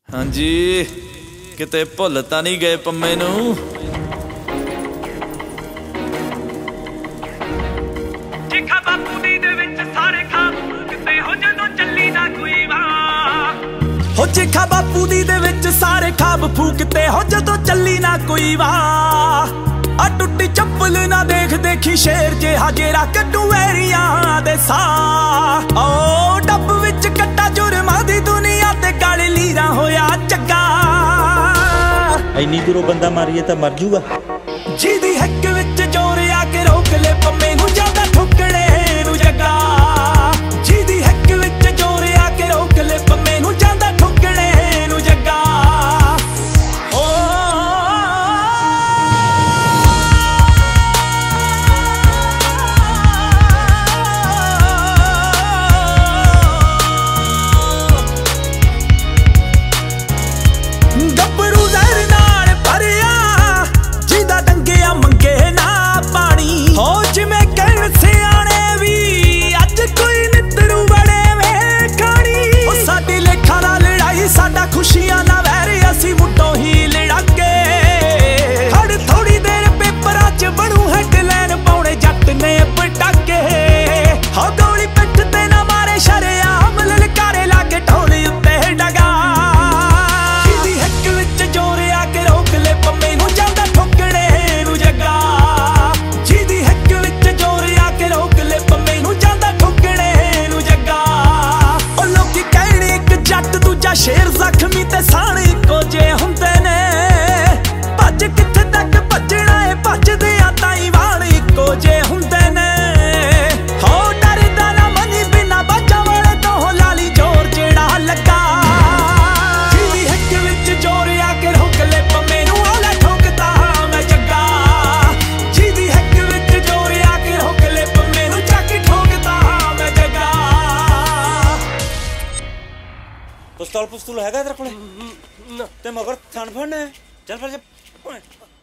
ਹਾਂਜੀ ਕਿਤੇ ਭੁੱਲ ਤਾਂ ਨਹੀਂ ਗਏ ਪੰਮੇ ਨੂੰ। ਚਿੱਖਾ ਬਾਪੂ ਦੀ ਦੇ ਵਿੱਚ ਸਾਰੇ ਖਾਬ ਕਿਤੇ ਹੋ ਜਦੋਂ ਚੱਲੀ ਨਾ ਕੋਈ ਵਾਹ। ਹੋ ਚਿੱਖਾ ਬਾਪੂ ਦੀ ਦੇ ਵਿੱਚ ਸਾਰੇ ਖਾਬ ਫੂਕਤੇ ਹੋ ਜਦੋਂ ਚੱਲੀ ਨਾ ਕੋਈ ਵਾਹ। ਆ ਟੁੱਟੀ ਚੱਪਲ ਨਾ ਦੇਖ ਦੇਖੀ ਸ਼ੇਰ ਜਿਹਾ ਜਿਹੜਾ ਕੱਢੂ ਵੈਰੀਆਂ ਦੇ ਸਾਹ। ਓ ਡੱਬ ਵਿੱਚ ਕੱਟਾ ਜੁਰਮਾਂ ਦੀ ਦੁਨੀਆ ਤੇ ਕਾਲੇ ਲੀਰਾਂ ਹੋਇਆ ਚੱਗਾ। ਇੰਨੀ ਦੂਰੋਂ ਬੰਦਾ ਮਾਰੀਏ ਤਾਂ ਮਰ ਜੂਗਾ। ਜਿਹਦੀ ਹੱਕ ਵਿੱਚ ਜ਼ੋਰ ਆ ਕੇ ਰੋਕ ਲੈ ਪੰਮੇ ਨੂੰ ਜਾਂਦਾ ਠੁਕੜੇ ਨੂੰ ਜੱਗਾ। ਜਿਹਦੀ ਹੱਕ ਵਿੱਚ ਜ਼ੋਰ ਆ ਕੇ ਰੋਕ ਲੈ ਪੰਮੇ ਨੂੰ ਜਾਂਦਾ ਠੁਕੜੇ ਨੂੰ ਜੱਗਾ। ਗੱਭਰੂ ਜ਼ਹਿਰ ਨਾਲ ਭਰਿਆ ਜਿਹਦਾ ਡੰਗਿਆ ਮੰਗੇ ਨਾ ਪਾਣੀ। ਹੋ ਜਿਵੇਂ ਕਹਿਣ ਸਿਆਣੇ ਵੀ ਅੱਜ ਕੋਈ ਨਿੱਤਰੂ ਬੜੇ ਵੇਖਾਣੀ। ਉਹ ਸਾਡੀ ਲੇਖਾਂ ਨਾਲ ਲੜਾਈ ਸਾਡਾ ਖੁਸ਼ੀਆਂ ਨਾਲ ਵੈਰ ਅਸੀਂ ਮੁੱਢੋਂ ਹੀ ਲੜਾਕੇ। ਹੜ ਥੋੜੀ ਦੇਰ ਪੇਪਰਾਂ 'ਚ ਬਣੂ ਹੈਡਲਾਈਨ ਪਾਉਣੇ ਜੱਟ ਨੇ ਪਟਾਕੇ। ਹੋ ਗੋਲੀ ਪਿੱਠ ਤੇ ਨਾ ਮਾਰੇ ਸ਼ਰੇਆਮ ਲਲਕਾਰੇ ਲਾਗੇ ਢੋਲ ਉੱਤੇ ਡਗਾ। ਜਿਹਦੀ ਹੱਕ ਵਿੱਚ ਜ਼ੋਰ ਆ ਕੇ ਰੋਕ ਲੈ ਪੰਮੇ ਨੂੰ ਜਾਂਦਾ ਠੁਕੜੇ ਨੂੰ ਜੱਗਾ। ਜਿਹਦੀ ਹੱਕ ਵਿੱਚ ਜ਼ੋਰ ਆ ਕੇ ਰੋਕ ਲੈ ਪੰਮੇ ਨੂੰ ਜਾਂਦਾ ਠੁਕੜੇ ਨੂੰ ਜੱਗਾ। ਉਹ ਲੋਕੀ ਕਹਿਣੇ ਇੱਕ ਜੱਟ ਦੂਜਾ ਸ਼ੇਰ ਜ਼ਖਮੀ ਤੇ ਸਾਣ ਇੱਕੋ ਜੇ ਹੁੰਦੇ ਨੇ। ਭੱਜ ਕਿੱਥੇ ਤੱਕ ਭੱਜਣਾ ਏ ਭੱਜਦਿਆਂ ਤਾਈਂ ਵਾਣ ਇੱਕੋ ਜੇ ਹੁੰਦੇ ਨੇ। ਹੋ ਡਰਦਾ ਨਾ ਮਨੀ ਬਿਨਾ ਬਾਜਾਂ ਵਾਲੇ ਤੋਂ ਲਾਲੀ ਜ਼ੋਰ ਜਿਹੜਾ ਲੱਗਾ। ਜਿਹਦੀ ਹੱਕ ਵਿੱਚ ਜ਼ੋਰ ਆ ਕੇ ਰੋਕ ਲੈ ਪੰਮੇ ਨੂੰ ਆਲਾ ਠੋਕਦਾ ਮੈਂ ਜੱਗਾ। ਜਿਹਦੀ ਹੱਕ ਵਿੱਚ ਜ਼ੋਰ ਆ ਕੇ ਰੋਕ ਲੈ ਪੰਮੇ ਨੂੰ ਜਾ ਕੇ ਠੋਕਦਾ ਮੈਂ ਜੱਗਾ। ਪਿਸਤੌਲ ਹੈਗਾ ਤੇਰੇ ਕੋਲੇ? ਤੇ ਮਗਰ ਥਣ ਫੜਨਾ ਚੱਲ ਫਿਰ